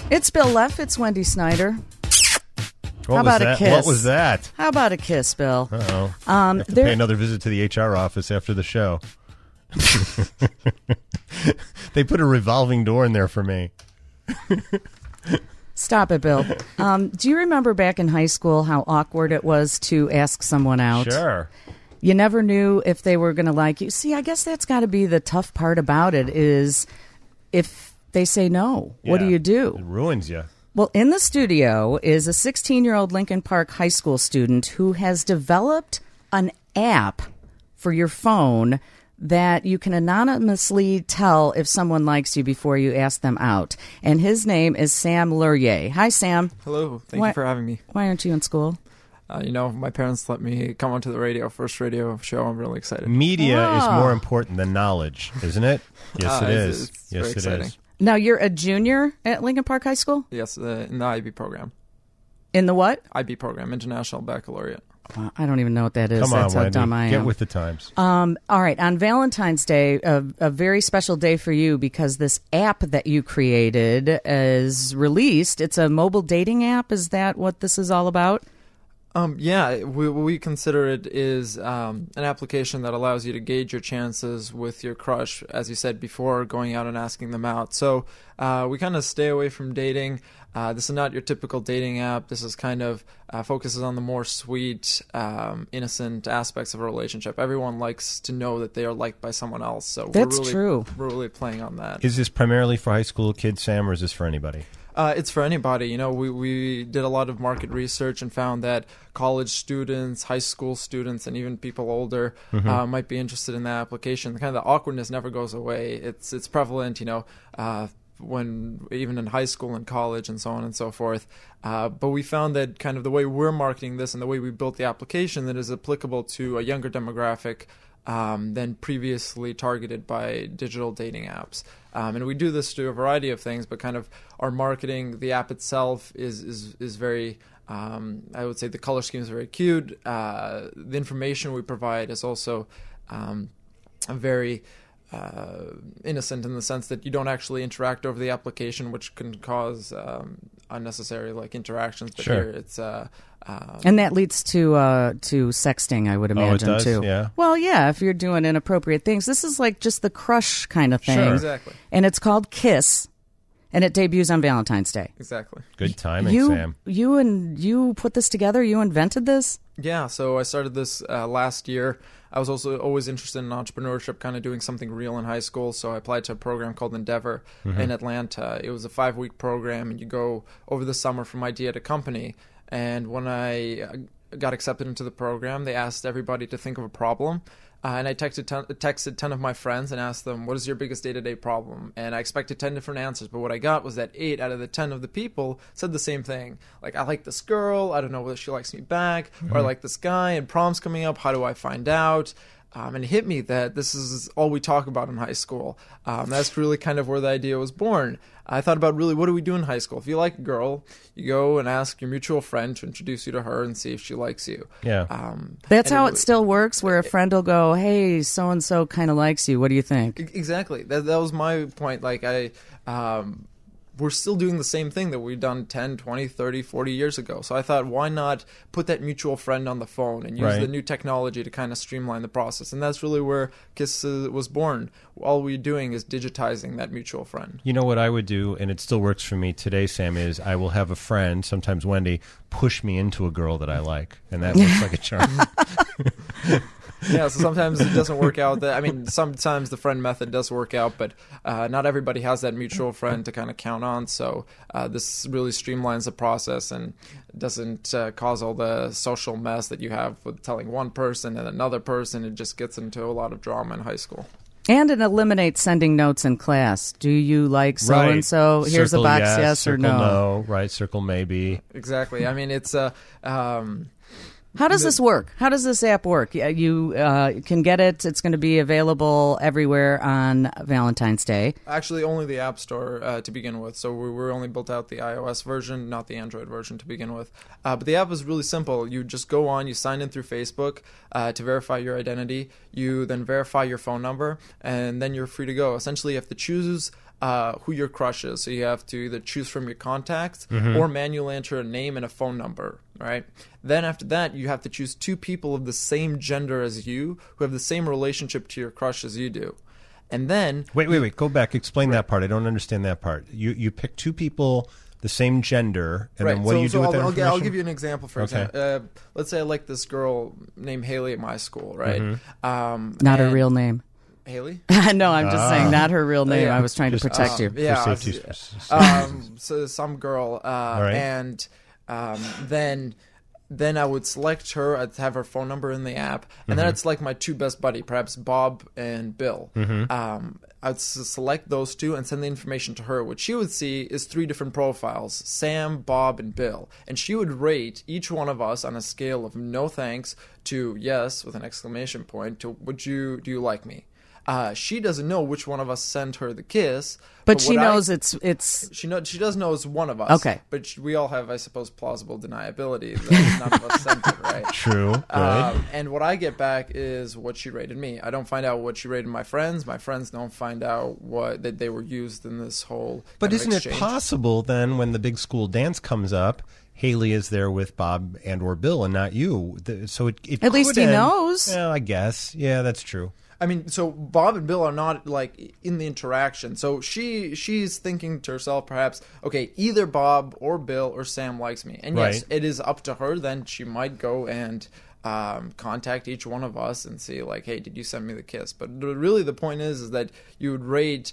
It's Bill Leff. It's Wendy Snyder. How about a kiss? What was that? How about a kiss, Bill? Uh-oh. I have to pay another visit to the HR office after the show. They put a revolving door in there for me. Stop it, Bill. Do you remember back in high school how awkward it was to ask someone out? Sure. You never knew if they were going to like you. See, I guess that's got to be the tough part about it is if they say no, what do you do? It ruins you. Well, in the studio is a 16-year-old Lincoln Park High School student who has developed an app for your phone that you can anonymously tell if someone likes you before you ask them out. And his name is Sam Lurier. Hi, Sam. Hello. Thank you for having me. Why aren't you in school? My parents let me come onto the radio, first radio show. I'm really excited. Media is more important than knowledge, isn't it? Yes, it is. It's yes, very it exciting. is. Now, you're a junior at Lincoln Park High School? Yes, in the IB program. In the what? IB program, International Baccalaureate. I don't even know what that is. Come on, That's how Wendy. dumb I am. Get with the times. All right. On Valentine's Day, a very special day for you because this app that you created is released. It's a mobile dating app. Is that what this is all about? We consider it is an application that allows you to gauge your chances with your crush, as you said before, going out and asking them out. So we kind of stay away from dating. This is not your typical dating app. This is kind of focuses on the more sweet, innocent aspects of a relationship. Everyone likes to know that they are liked by someone else. So That's true. We're really playing on that. Is this primarily for high school kids, Sam, or is this for anybody? It's for anybody. You know, we did a lot of market research and found that college students, high school students, and even people older might be interested in that application. Kind of the awkwardness never goes away. It's prevalent, when even in high school and college and so on and so forth. But we found that kind of the way we're marketing this and the way we built the application that is applicable to a younger demographic than previously targeted by digital dating apps. And we do this to a variety of things, but kind of our marketing, the app itself is very, I would say the color scheme is very cute. The information we provide is also very innocent in the sense that you don't actually interact over the application, which can cause unnecessary interactions. But Sure. here it's And that leads to sexting, I would imagine, does? too. Yeah. Well, yeah, if you're doing inappropriate things. This is like just the crush kind of thing. Sure. exactly. And it's called Kiss, and it debuts on Valentine's Day. Exactly. Good timing, Sam. You put this together? You invented this? Yeah, so I started this last year. I was also always interested in entrepreneurship, kind of doing something real in high school, so I applied to a program called Endeavor in Atlanta. It was a 5-week program, and you go over the summer from idea to company. And when I got accepted into the program, they asked everybody to think of a problem. And I texted 10 of my friends and asked them, what is your biggest day-to-day problem? And I expected 10 different answers, but what I got was that 8 out of the 10 of the people said the same thing. Like, I like this girl, I don't know whether she likes me back, or I like this guy, and prom's coming up, how do I find out? And it hit me that this is all we talk about in high school. That's really kind of where the idea was born. I thought about really, what do we do in high school? If you like a girl, you go and ask your mutual friend to introduce you to her and see if she likes you. Yeah. That's how it still works, where a friend will go, hey, so-and-so kind of likes you. What do you think? Exactly. That was my point. We're still doing the same thing that we've done 10, 20, 30, 40 years ago. So I thought, why not put that mutual friend on the phone and use the new technology to kind of streamline the process? And that's really where Kiss was born. All we're doing is digitizing that mutual friend. You know what I would do, and it still works for me today, Sam, is I will have a friend, sometimes Wendy, push me into a girl that I like. And that looks like a charm. Yeah, so sometimes it doesn't work out. Sometimes the friend method does work out, but not everybody has that mutual friend to kind of count on. So this really streamlines the process and doesn't cause all the social mess that you have with telling one person and another person. It just gets into a lot of drama in high school. And it eliminates sending notes in class. Do you like so-and-so? Here's Circle a box, yes or circle no. Right, circle maybe. Exactly. I mean, it's How does this work? How does this app work? You can get it. It's going to be available everywhere on Valentine's Day. Actually, only the App Store to begin with. So we were only built out the iOS version, not the Android version to begin with. But the app is really simple. You just go on, you sign in through Facebook to verify your identity. You then verify your phone number, and then you're free to go. Essentially, you have to choose who your crush is. So you have to either choose from your contacts or manually enter a name and a phone number, right? Then after that, you have to choose 2 people of the same gender as you who have the same relationship to your crush as you do. And then... Wait. Go back. Explain that part. I don't understand that part. You pick 2 people... the same gender, and then what do you do with that information? I'll give you an example, for example. Let's say I like this girl named Haley at my school, right? Not her real name. Haley? No, I'm just saying not her real name. I was trying to protect you. Yeah. So some girl, and then I would select her. I'd have her phone number in the app, and then I'd select my 2 best buddy, perhaps Bob and Bill. I'd select those 2 and send the information to her. What she would see is 3 different profiles: Sam, Bob, and Bill. And she would rate each one of us on a scale of no thanks to yes with an exclamation point to do you like me? She doesn't know which one of us sent her the kiss, but she knows it's. She does know it's one of us. Okay, but we all have, I suppose, plausible deniability that none of us sent it, right? True. And what I get back is what she rated me. I don't find out what she rated my friends. My friends don't find out that they were used in this whole. But isn't exchange. it possible then, when the big school dance comes up, Haley is there with Bob and or Bill and not you? So it at least he knows. Well, I guess. Yeah, that's true. I mean, so Bob and Bill are not like in the interaction. So she's thinking to herself, perhaps, okay, either Bob or Bill or Sam likes me. And yes, it is up to her. Then she might go and contact each one of us and see, like, hey, did you send me the kiss? But really the point is that you would rate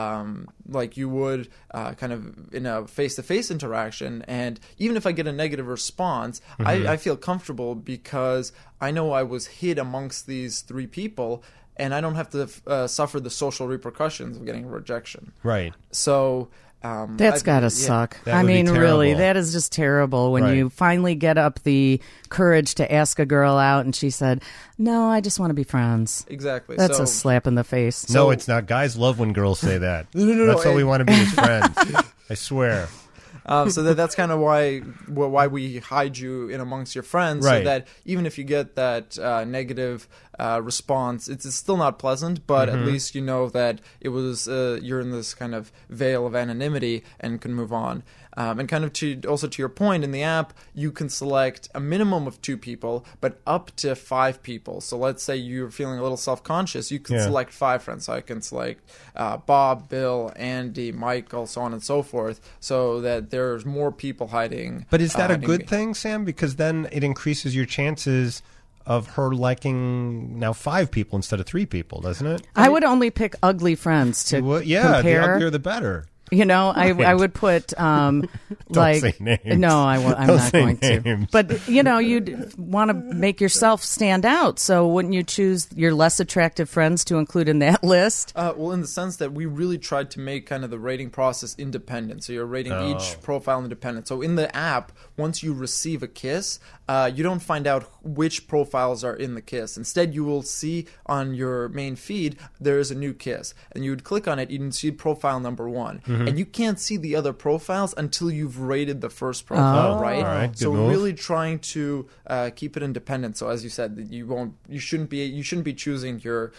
like you would kind of in a face-to-face interaction. And even if I get a negative response, I feel comfortable because I know I was hid amongst these 3 people, and I don't have to suffer the social repercussions of getting a rejection. Right. So that's gotta suck. I mean, really, that is just terrible when you finally get up the courage to ask a girl out and she said, no, I just want to be friends. Exactly. That's a slap in the face. No, it's not. Guys love when girls say that. No. That's all we want to be as friends. I swear. So that's kind of why we hide you in amongst your friends, so that even if you get that negative response, it's still not pleasant, but at least you know that it was you're in this kind of veil of anonymity and can move on. And kind of to your point, in the app, you can select a minimum of 2 people, but up to 5 people. So let's say you're feeling a little self-conscious, you can select 5 friends. So I can select Bob, Bill, Andy, Michael, so on and so forth, so that there's more people hiding. But is that a good thing, Sam? Because then it increases your chances of her liking now 5 people instead of 3 people, doesn't it? I would only pick ugly friends to compare. The uglier the better. You know, I would put Don't say names. No, I'm not going names. to. But you know, you'd want to make yourself stand out. So wouldn't you choose your less attractive friends to include in that list? Well, in the sense that we really tried to make kind of the rating process independent. So you're rating each profile independent. So in the app, once you receive a kiss, you don't find out which profiles are in the kiss. Instead, you will see on your main feed there is a new kiss, and you would click on it. You can see profile number 1, and you can't see the other profiles until you've rated the first profile, right? All right, so move. really trying to keep it independent. So as you said, you shouldn't be choosing your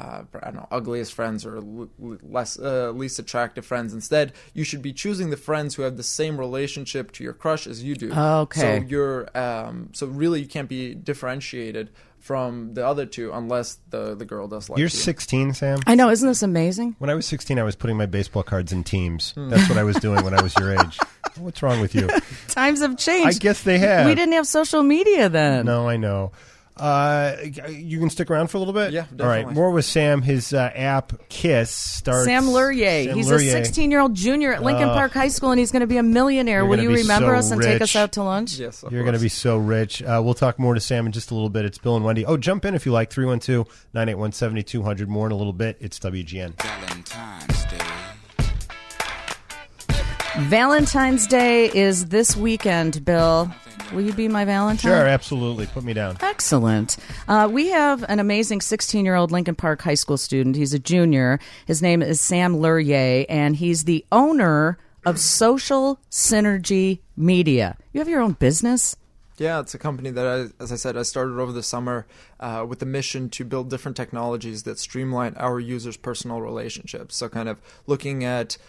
ugliest friends or least attractive friends. Instead, you should be choosing the friends who have the same relationship to your crush as you do. Okay. So you're so really you can't be differentiated from the other 2 unless the girl does like you. You're 16, Sam? I know. Isn't this amazing? When I was 16, I was putting my baseball cards in teams. That's what I was doing when I was your age. What's wrong with you? Times have changed. I guess they have. We didn't have social media then. No, I know. You can stick around for a little bit? Yeah, definitely. All right, more with Sam. His app, Kiss, starts... Sam Lurier. He's a 16-year-old junior at Lincoln Park High School, and he's going to be a millionaire. Will you remember us and take us out to lunch? Yes, You're going to be so rich. We'll talk more to Sam in just a little bit. It's Bill and Wendy. Oh, jump in if you like. 312-981-7200. More in a little bit. It's WGN. Valentine's Day is this weekend, Bill. Will you be my Valentine? Sure, absolutely. Put me down. Excellent. We have an amazing 16-year-old Lincoln Park High School student. He's a junior. His name is Sam Lurier, and he's the owner of Social Synergy Media. You have your own business? Yeah, it's a company that, as I said, I started over the summer with the mission to build different technologies that streamline our users' personal relationships. So kind of looking at,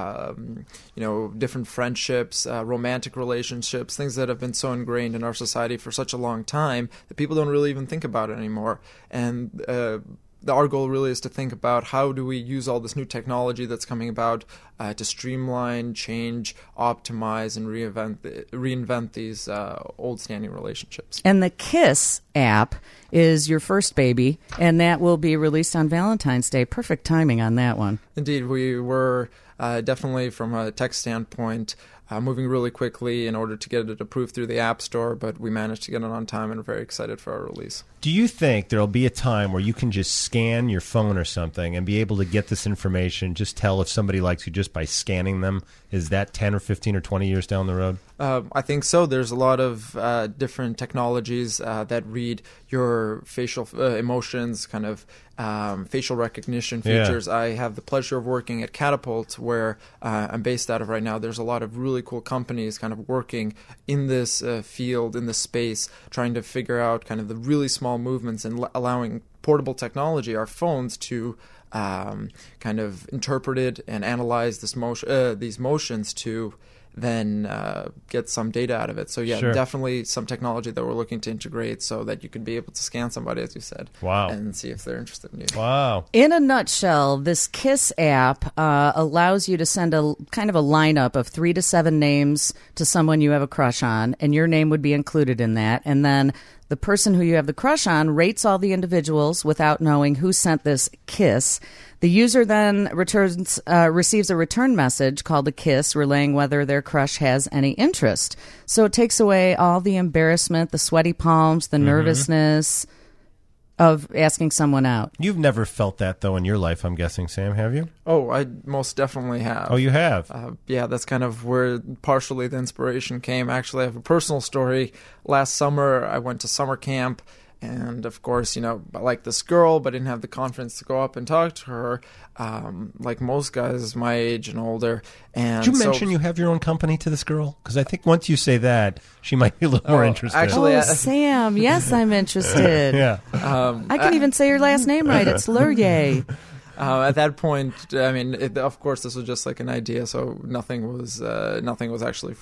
different friendships, romantic relationships, things that have been so ingrained in our society for such a long time that people don't really even think about it anymore. And our goal really is to think about how do we use all this new technology that's coming about to streamline, change, optimize, and reinvent these old standing relationships. And the KISS app is your first baby, and that will be released on Valentine's Day. Perfect timing on that one. Indeed, we were definitely, from a tech standpoint, moving really quickly in order to get it approved through the App Store, but we managed to get it on time and are very excited for our release. Do you think there'll be a time where you can just scan your phone or something and be able to get this information, just tell if somebody likes you just by scanning them? Is that 10 or 15 or 20 years down the road? I think so. There's a lot of different technologies that read your facial emotions, kind of facial recognition features. Yeah. I have the pleasure of working at Catapult, where I'm based out of right now. There's a lot of really cool companies kind of working in this field, in this space, trying to figure out kind of the really small movements and allowing portable technology, our phones, to kind of interpret it and analyze these motions to then get some data out of it. So yeah, sure. Definitely some technology that we're looking to integrate so that you can be able to scan somebody, as you said, wow, and see if they're interested in you. Wow. In a nutshell, this KISS app allows you to send a kind of a lineup of 3 to 7 names to someone you have a crush on, and your name would be included in that. And then the person who you have the crush on rates all the individuals without knowing who sent this kiss. The user then receives a return message called a kiss, relaying whether their crush has any interest. So it takes away all the embarrassment, the sweaty palms, the nervousness of asking someone out. You've never felt that, though, in your life, I'm guessing, Sam, have you? Oh, I most definitely have. Oh, you have? Yeah, that's kind of where partially the inspiration came. Actually, I have a personal story. Last summer, I went to summer camp. And, of course, I like this girl, but didn't have the confidence to go up and talk to her, like most guys my age and older. And did you mention you have your own company to this girl? Because I think once you say that, she might be a little more interested. Actually, Sam, yes, I'm interested. Yeah. I can even say your last name right. It's Lurye. At that point, I mean, of course, this was just like an idea, so nothing was actually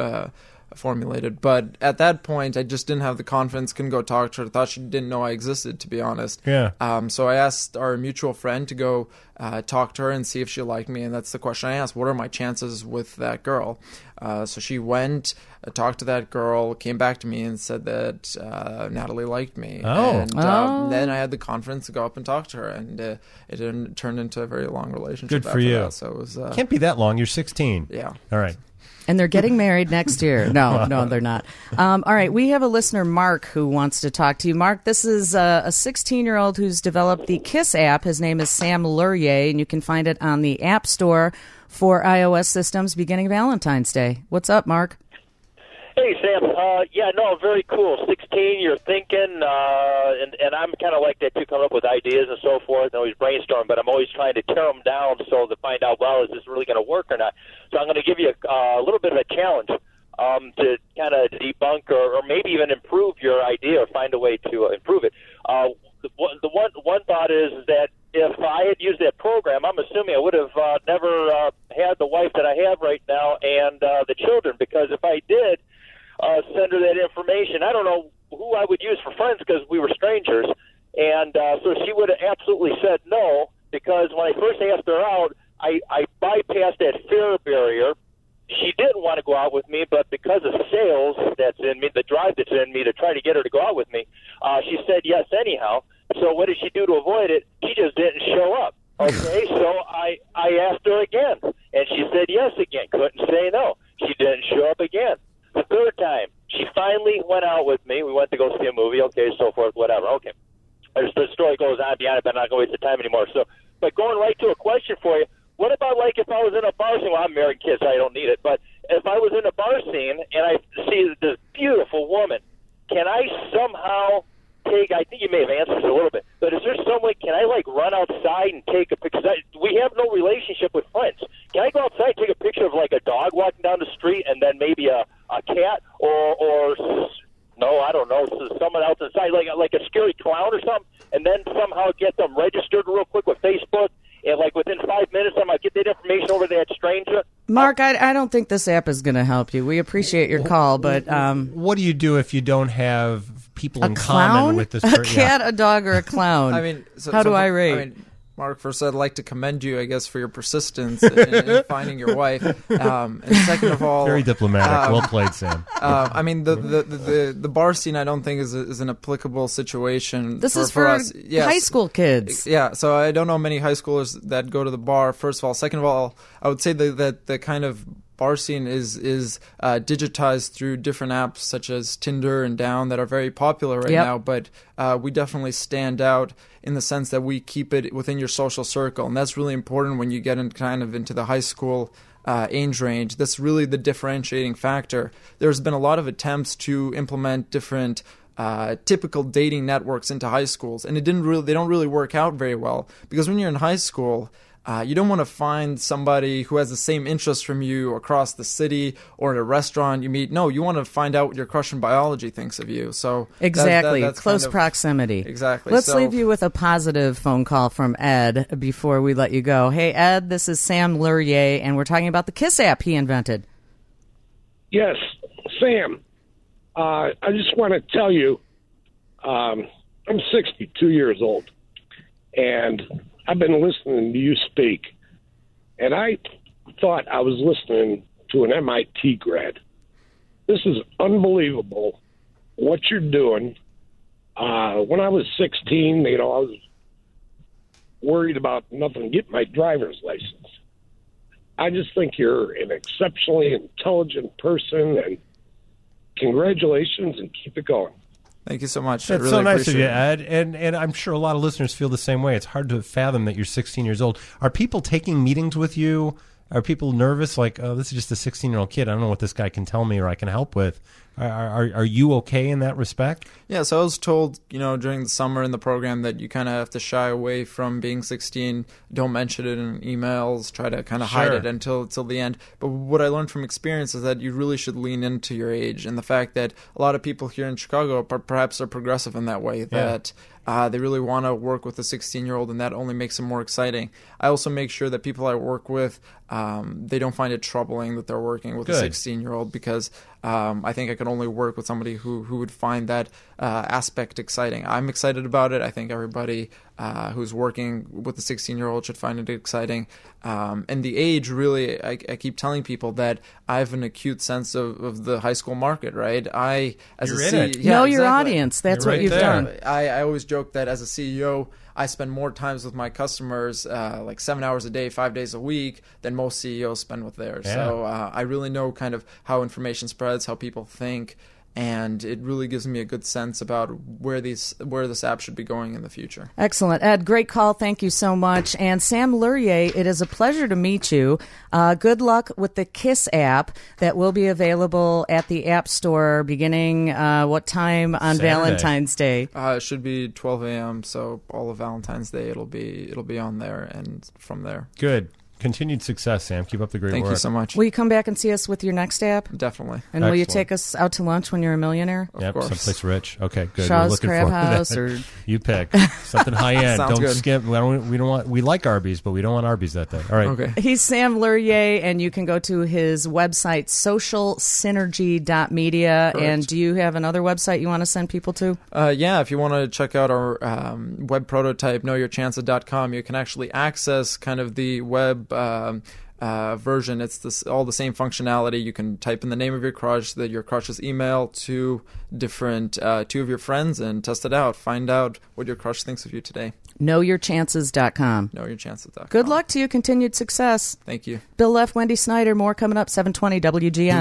formulated. But at that point, I just didn't have the confidence, couldn't go talk to her. Thought she didn't know I existed, to be honest. Yeah. So I asked our mutual friend to go talk to her and see if she liked me, and that's the question I asked. What are my chances with that girl? So she went, talked to that girl, came back to me and said that Natalie liked me. Oh. And then I had the confidence to go up and talk to her, and it turned into a very long relationship. Good for you. That. So it was can't be that long. You're 16. Yeah. All right. And they're getting married next year. No, they're not. All right, we have a listener, Mark, who wants to talk to you. Mark, this is a 16-year-old who's developed the KISS app. His name is Sam Lurye, and you can find it on the App Store for iOS systems beginning Valentine's Day. What's up, Mark? Hey, Sam. Very cool. 16, you're thinking, and I'm kind of like that too, coming up with ideas and so forth, and always brainstorm, but I'm always trying to tear them down so to find out, well, is this really going to work or not? So I'm going to give you a little bit of a challenge to kind of debunk or maybe even improve your idea or find a way to improve it. The one thought is that if I had used that program, I'm assuming I would have never had the wife that I have right now and the children, because if I did send her that information, I don't know who I would use for friends because we were strangers. And so she would have absolutely said no, because when I first asked her out, I bypassed that fear barrier. She didn't want to go out with me, but because of sales that's in me, the drive that's in me to try to get her to go out with me, she said yes anyhow. So what did she do to avoid it? She just didn't show up. Okay, so I asked her again, and she said yes again. Couldn't say no. She didn't show up again. The third time, she finally went out with me. We went to go see a movie, okay, so forth, whatever. Okay. The story goes on beyond it, but I'm not going to waste the time anymore. So, but going right to a question for you, what about like if I was in a bar scene? Well, I'm married, kids, so I don't need it. But if I was in a bar scene and I see this beautiful woman, can I somehow take, I think you may have answered this a little bit, but is there some way, can I like run outside and take a picture? We have no relationship with friends. Can I go outside and take a picture of like a dog walking down the street and then maybe a cat or real quick with Facebook, and like within 5 minutes, I might get that information over to that stranger. Mark, I don't think this app is going to help you. We appreciate your call, but what do you do if you don't have people in clown? common with this? A cat, a dog, or a clown? I mean, how do I rate? I mean, Mark, first, I'd like to commend you, I guess, for your persistence in finding your wife. And second of all, very diplomatic. Well played, Sam. I mean, the bar scene, I don't think is an applicable situation. This is for for us. Yes. high school kids. Yeah, so I don't know many high schoolers that go to the bar. First of all, second of all, I would say that the kind of bar scene is digitized through different apps such as Tinder and Down that are very popular right now, but we definitely stand out in the sense that we keep it within your social circle, and that's really important when you get into the high school age range. That's really the differentiating factor. There's been a lot of attempts to implement different typical dating networks into high schools, and they don't really work out very well, because when you're in high school, you don't want to find somebody who has the same interests from you across the city or at a restaurant you meet. No, you want to find out what your crush in biology thinks of you. So exactly, that's close kind of, proximity. Exactly. Let's leave you with a positive phone call from Ed before we let you go. Hey, Ed, this is Sam Lurier, and we're talking about the Kiss app he invented. Yes, Sam. I just want to tell you, I'm 62 years old, and I've been listening to you speak, and I thought I was listening to an MIT grad. This is unbelievable what you're doing. When I was 16, I was worried about nothing, getting my driver's license. I just think you're an exceptionally intelligent person, and congratulations, and keep it going. Thank you so much. That's really so nice of you, Ed. And I'm sure a lot of listeners feel the same way. It's hard to fathom that you're 16 years old. Are people taking meetings with you? Are people nervous? Like, oh, this is just a 16-year-old kid. I don't know what this guy can tell me or I can help with. Are you okay in that respect? Yeah, so I was told, during the summer in the program that you kind of have to shy away from being 16. Don't mention it in emails. Try to kind of hide it until the end. But what I learned from experience is that you really should lean into your age, and the fact that a lot of people here in Chicago perhaps are progressive in that way, that they really want to work with a 16-year-old, and that only makes it more exciting. I also make sure that people I work with, they don't find it troubling that they're working with a 16-year-old, because I think I can only work with somebody who would find that aspect exciting. I'm excited about it. I think everybody who's working with a 16-year-old should find it exciting. And the age, really, I keep telling people that I have an acute sense of the high school market, right? Know your audience. That's what you've done. I always joke that as a CEO, I spend more times with my customers, like 7 hours a day, 5 days a week, than most CEOs spend with theirs. Yeah. So I really know kind of how information spreads, how people think, and it really gives me a good sense about where this app should be going in the future. Excellent. Ed, great call. Thank you so much. And Sam Lurier, it is a pleasure to meet you. Good luck with the KISS app that will be available at the App Store beginning what time on Saturday. Valentine's Day? It should be 12 a.m., so all of Valentine's Day it'll be on there, and from there. Good. Continued success, Sam. Keep up the great work. Thank you so much. Will you come back and see us with your next app? Definitely. And will you take us out to lunch when you're a millionaire? Yep, someplace rich. Okay, good. Shaw's Crab House, or you pick something high end. Don't good. skip. We like Arby's, but we don't want Arby's that day. All right. Okay. He's Sam Lurier, and you can go to his website, socialsynergy.media. Correct. And do you have another website you want to send people to? Yeah, if you want to check out our web prototype, knowyourchances.com, you can actually access kind of the web version. It's all the same functionality. You can type in the name of your crush, your crush's email, to different two of your friends, and test it out. Find out what your crush thinks of you today. Knowyourchances.com. Knowyourchances.com. Good luck to you. Continued success. Thank you. Bill Leff, Wendy Snyder, more coming up, 720 WGN.